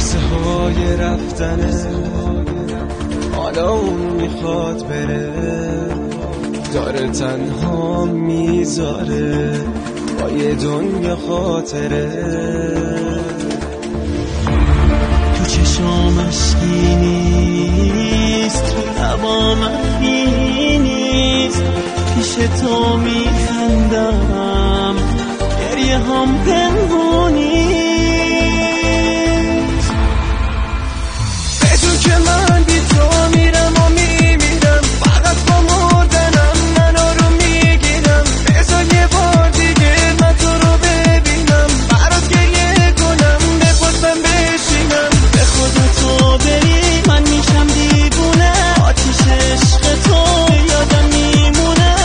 قصه های رفتنه، حالا اون میخواد بره، داره تنها میذاره با یه دنیا خاطره. تو چشام اشکی نیست، تو لبام مخفی نیست، پیش تو میخندم گریه هم پنهونی. بدون که من بی تو میرم و میمیرم، فقط با مردنم منو رو میگیرم. بذار یه بار دیگه من تو رو ببینم، برات گریه کنم بپرسم بشینم. به خدا تو بری من میشم دیوونه، آتیش عشق تو یادم میمونه.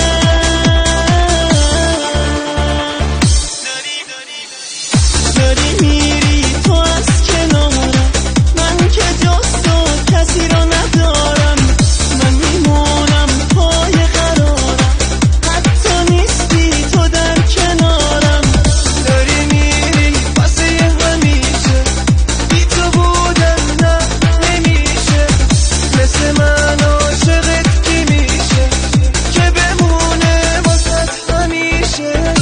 داری میری تو از کنارم، من که جز تو کسی رو ندارم. من میمونم پای قرارم، حتی نیستی تو در کنارم. داری میری واسه همیشه، بی تو بودن نه نمیشه. مثل من عاشقت کی میشه که بمونه واسه همیشه.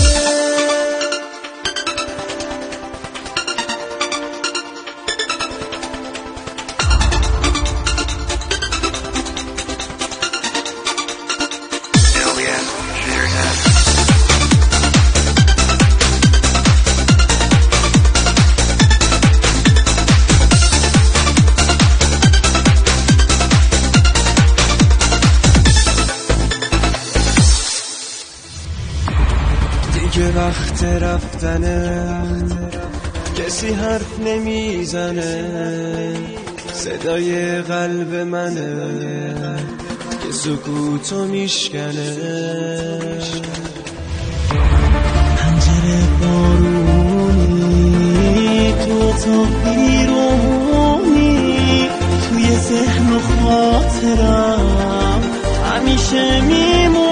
دیگه وقت رفتنه، کسی حرف نمیزنه، صدای قلب منه که سکوتو میشکنه. پنجره بارونی، تو تا بیرونی، توی ذهن و خاطرم همیشه میمونی.